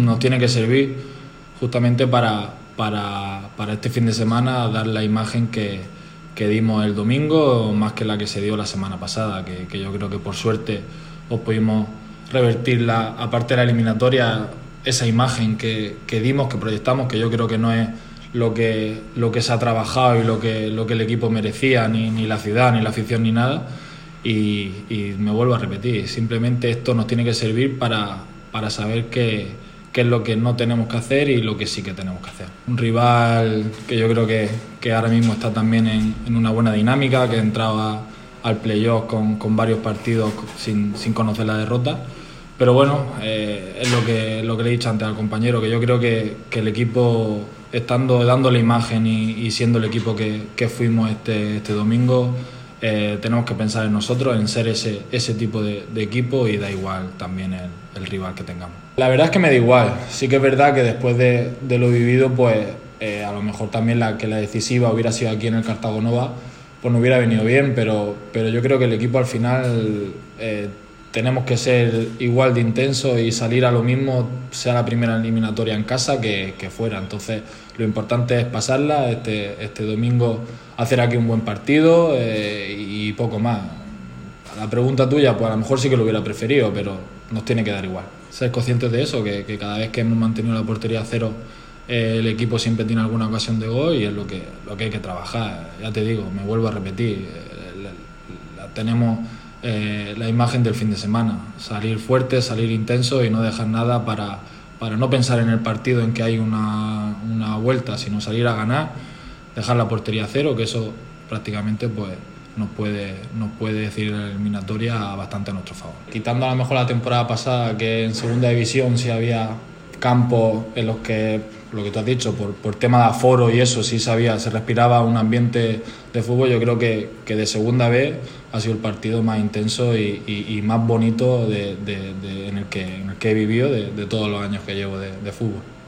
nos tiene que servir justamente para este fin de semana dar la imagen que dimos el domingo, más que la que se dio la semana pasada, que yo creo que por suerte os pudimos revertir, aparte de la eliminatoria, esa imagen que dimos, que proyectamos, que yo creo que no es lo que se ha trabajado y lo que el equipo merecía, ni la ciudad, ni la afición, ni nada. Y me vuelvo a repetir, simplemente esto nos tiene que servir para saber qué es lo que no tenemos que hacer y lo que sí que tenemos que hacer. Un rival que yo creo que ahora mismo está también en una buena dinámica, que ha entrado al playoff con varios partidos sin conocer la derrota. Pero bueno, es lo que le he dicho antes al compañero, que yo creo que el equipo, dando la imagen y siendo el equipo que fuimos este domingo, tenemos que pensar en nosotros, en ser ese tipo de equipo, y da igual también el rival que tengamos. La verdad es que me da igual. Sí que es verdad que después de lo vivido, pues a lo mejor también la decisiva hubiera sido aquí en el Cartago Nova, pues no hubiera venido bien, pero yo creo que el equipo al final tenemos que ser igual de intensos y salir a lo mismo, sea la primera eliminatoria en casa que fuera. Entonces lo importante es pasarla este domingo, hacer aquí un buen partido y poco más. A la pregunta tuya, pues a lo mejor sí que lo hubiera preferido, pero nos tiene que dar igual. Ser conscientes de eso, que cada vez que hemos mantenido la portería a cero, el equipo siempre tiene alguna ocasión de gol, y es lo que hay que trabajar. Ya te digo, me vuelvo a repetir, tenemos la imagen del fin de semana: salir fuerte, salir intenso y no dejar nada para no pensar en el partido, en que hay una vuelta, sino salir a ganar, dejar la portería a cero, que eso prácticamente pues nos puede decir la eliminatoria bastante a nuestro favor. Quitando a lo mejor la temporada pasada, que en segunda división sí había campos en los que, lo que tú has dicho, por tema de aforo y eso, sí se respiraba un ambiente de fútbol. Yo creo que de segunda vez ha sido el partido más intenso y más bonito en el que he vivido de todos los años que llevo de fútbol.